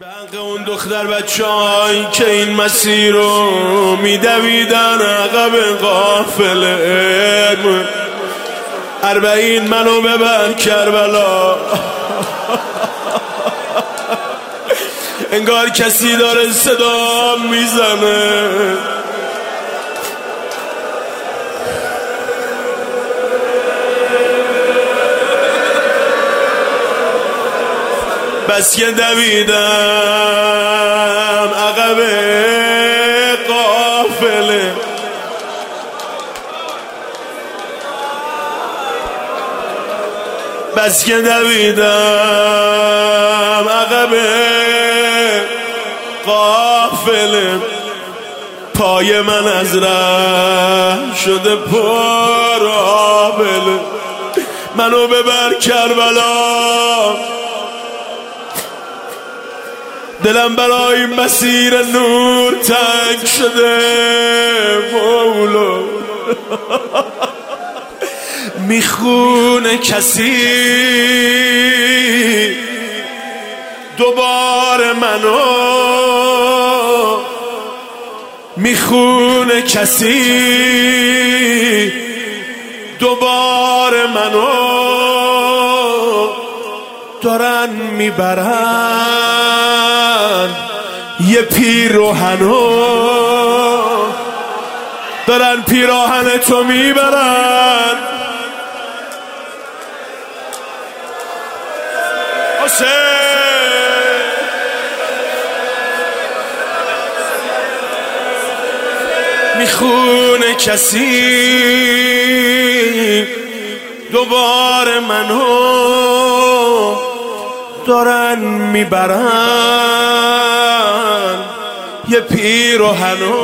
به حق اون دختر بچه‌ای که این مسیر رو میدویدن عقب قافله 40 منو ببر کربلا انگار کسی داره صدا میزنه بس که دویدم عقب قافله بس که دویدم عقب قافله پای من از ره شده پر آبله منو ببر کربلا دلم برای مسیر نور تنگ شده مولا میخونه کسی دوباره منو میخونه کسی دوباره منو دارن میبرن یه پیراهنو دارن پیراهن تو میبرن حسین میخونه کسی دوباره منو دارن میبرن یه پیراهنو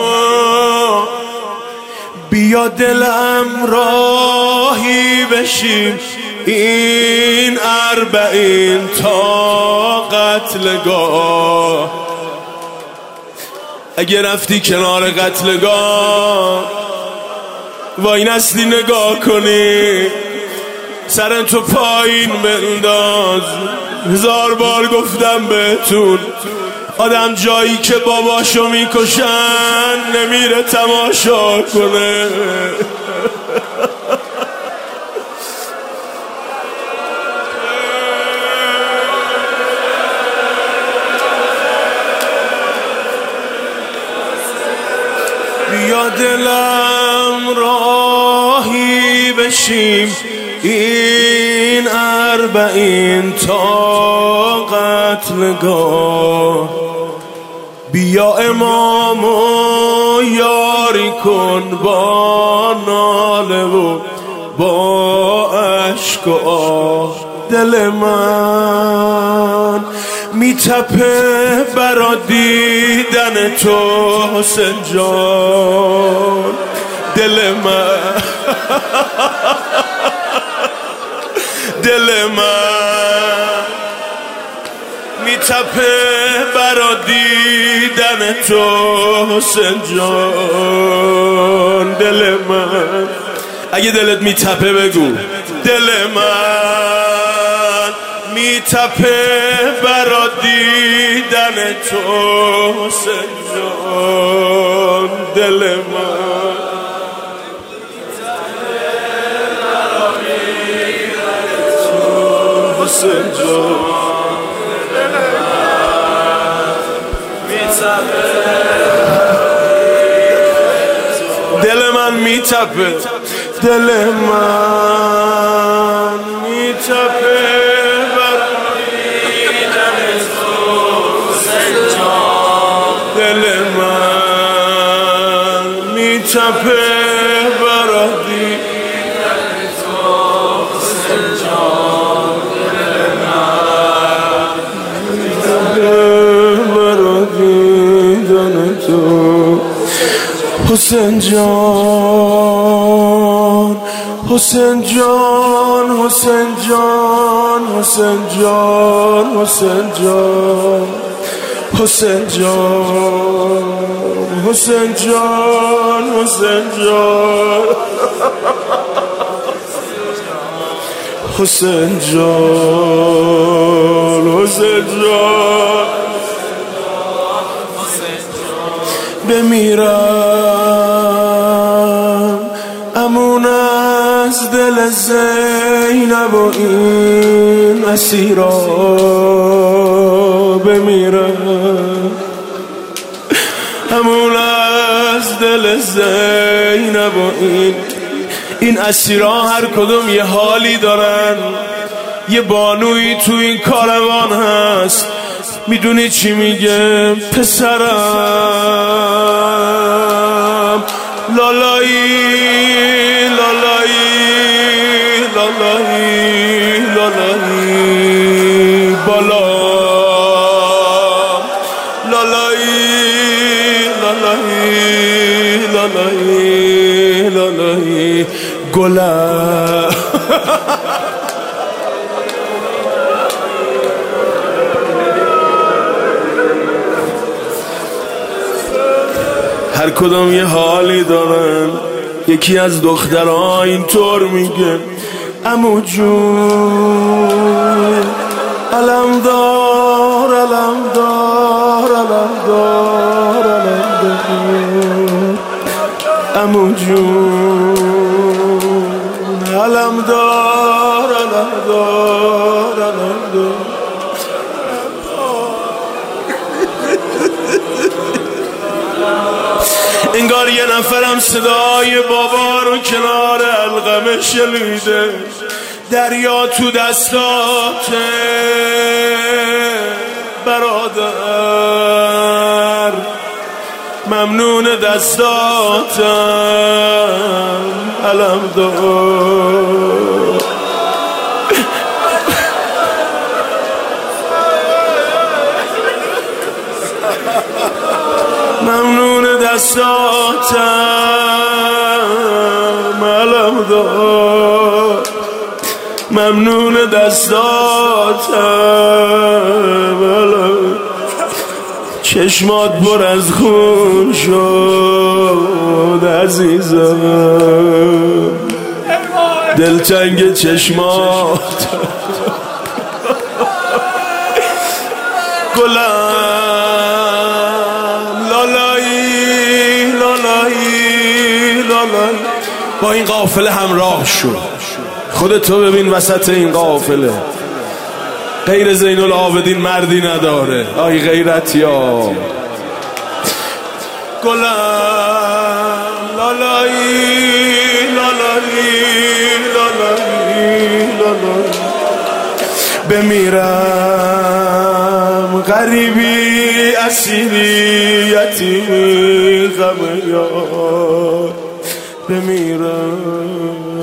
بیا دلم راهی بشیم این 40 تا قتلگاه اگه رفتی کنار قتلگاه وای نسلی نگاه کنی سرن تو پایین بنداز 1000 بار گفتم بهتون آدم جایی که باباشو میکشن نمیره تماشا کنه بیا دلم راهی بشیم این 40 تا قتلگاه بیا امامو یاری کن با ناله و با عشق و آه دل من میتپه برا دیدن تو حسین جان دل من دل من میتپه برا دیدن تو حسین جان دل من اگه دلت میتپه بگو دل من میتپه برا دیدن تو حسین جان دل من حسین جان دل من میتپه دل من میتپه دل من میتپه برا دیدن تو حسین جان دل من میتپه برا دیدن تو حسین جان حسین جان حسین جان حسین جان حسین جان حسین جان حسین جان حسین جان حسین جان حسین جان بمیرم امون از دل زینب و این اسیرا بمیرم امون از دل زینب و این اسیرا هر کدوم یه حالی دارن. یه بانویی تو این کاروان هست، میدونی چی میگه؟ پسرم لالایی لالایی لالایی لالایی بالا لالایی لالایی لالایی لالایی گلم هر کدوم یه حالی دارن. یکی از دخترها اینطور میگه عمو جون علم دار علم دار علم دار علم دار عمو جون علم دار علم دار علم دار. انگار یه نفرم صدای بابا رو کنار القمه شنیده. دریا تو دستاته برادر، ممنون دستاتم علم دار. ممنون دستاتم علم دار، ممنون دستاتم علم. چشمات پر از خون شد عزیزم، دلتنگ چشمات گلم لالایی لالایی لالایی. با این قافله همراه شو، خودتو ببین وسط این قافله. غیر زین العابدین مردی نداره. آی غیرتیا گلم لالایی لالایی لالایی لالایی. بمیرم غریبی اسیری یتیمی غم یار بمیرم